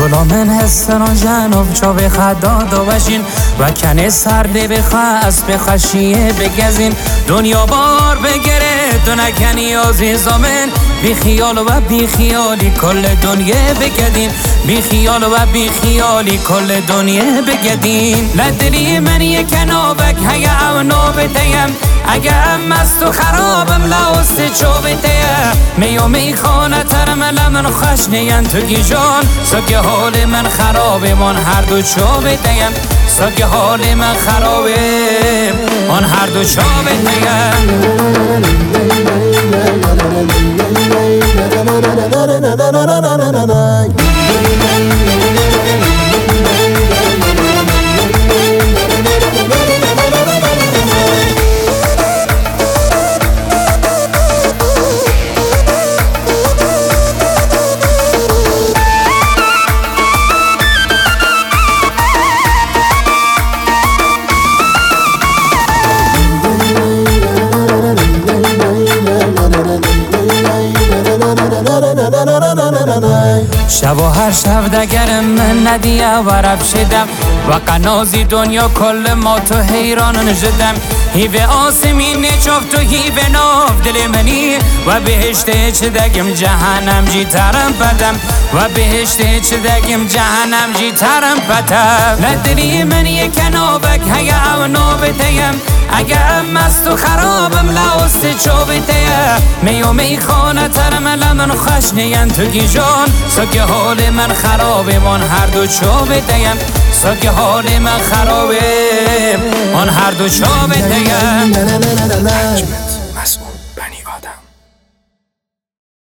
من هستن جنوب چو به خدا بشین و کنه سرده بخوا از به خشیه بگزین دنیا بار بگره تو نکنی عزیزامن بی خیال و بی خیالی کل دنیا بگدین بی خیال و بی خیالی کل دنیا بگدین لدلی من یک نوبک هیا او نوبتیم اگر مست و خرابم لاست چوبتیم میو میخانه ترم لمن خوش نیان تو گیجان سکه حال من خرابه من هر دو چوبتیم سکه حال من خرابه من هر دو چوبتیم شب و هر شب دگرم من ندیه و رب شدم و قنازی دنیا کل ما تو حیران نجدم هیوه آسمین چاف تو هیوه ناف دل منی و بهشت چه دگم جهنم جی ترم بدم و بهشت چه دگم جهنم جی ترم بدم لدلی من یک نوبک هیا او نوبتیم اگر مست و خرابم لاست چوبتیم میو میخانه ترم لمن خوش نیان تو گیجان سکه حال من خرابه من هر دو چوبتیم سکه حال من خرابه من هر دو چوبتیم مسئول بنی آدم